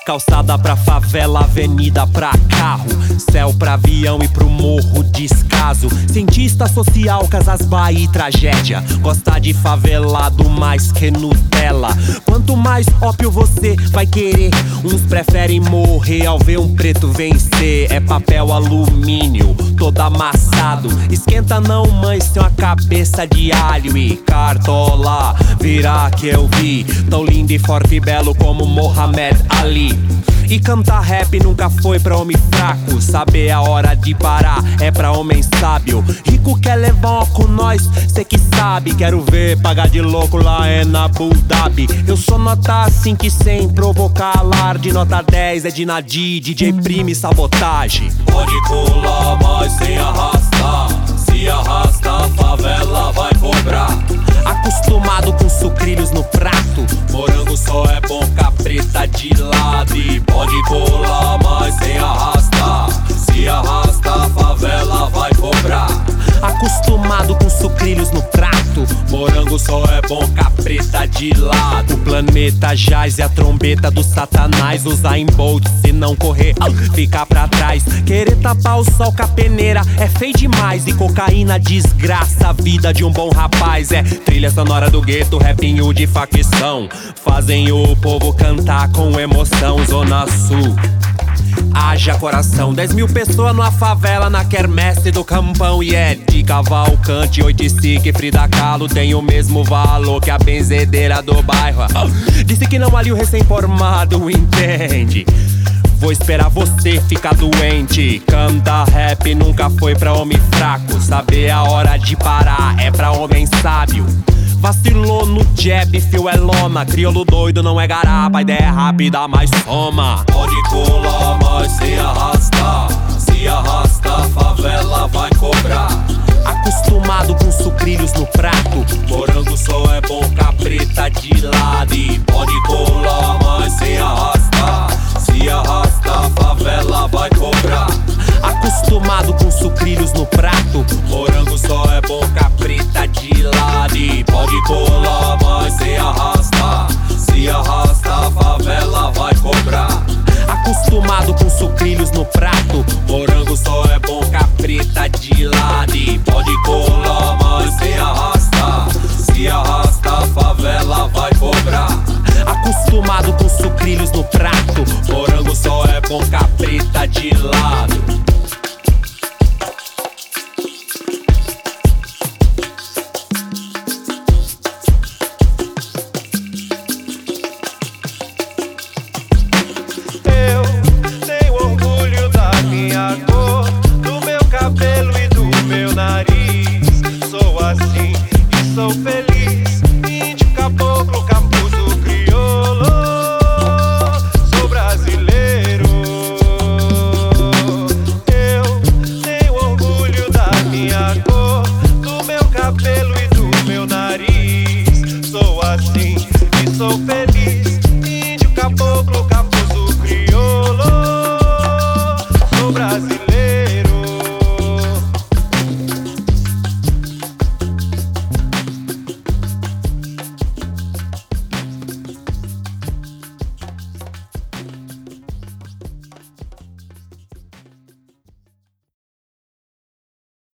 Calçada pra favela, avenida pra carro, céu pra avião e pro morro descaso. Cientista social, Casas Bahia e tragédia. Gosta de favelado mais que Nutella. Quanto mais ópio você vai querer, uns preferem morrer ao ver um preto vencer. É papel alumínio, todo amassado. Esquenta não, mãe, sem uma cabeça de alho e cartola. Virá que eu vi, tão lindo e forte e belo como Mohamed Ali. E cantar rap nunca foi pra homem fraco. Saber a hora de parar é pra homem sábio. Rico quer levar com nós, cê que sabe. Quero ver pagar de louco lá em Abu Dhabi. Eu sou nota 5 sem provocar alarde. Nota 10 é de Nadir, DJ Prime sabotagem. Pode colar, mas sem arrastar. Se arrasta, a favela vai cobrar. Acostumado com sucrilhos no prato, morango só é bom capreta de lado. E pode colar, mas sem arrastar. Se arrasta, a favela vai cobrar. Acostumado com sucrilhos no prato, morango só é bom capreta de lado. O planeta jaz e a trombeta do satanás. Usar em Bolt, se não correr, ficar pra trás. Querer tapar o sol com a peneira é feio demais. E cocaína desgraça a vida de um bom rapaz. É trilha sonora do gueto, rapinho de facção. Fazem o povo cantar com emoção. Zona Sul, haja coração. 10 mil pessoas numa favela na quermesse do Campão. E é de Cavalcante, Oiticique e Frida Kahlo tem o mesmo valor que a benzedeira do bairro. Disse que não ali o recém-formado entende. Vou esperar você ficar doente. Canta rap nunca foi pra homem fraco. Saber a hora de parar é pra homem sábio. Vacilou no jab, fio é lona. Crioulo doido não é garapa, ideia é rápida, mas soma. Pode colar, mas sem arrastar. Se arrasta, a favela vai cobrar. Acostumado com sucrilhos no prato, morango só é bom capreta de lado. E pode colar, mas sem arrastar. Se arrasta, a favela vai cobrar. Acostumado com sucrilhos no prato, morango só é bom capreta de lado. E pode colar, mas sem arrastar. Se arrasta, a favela vai cobrar. Acostumado com sucrilhos no prato, morango só é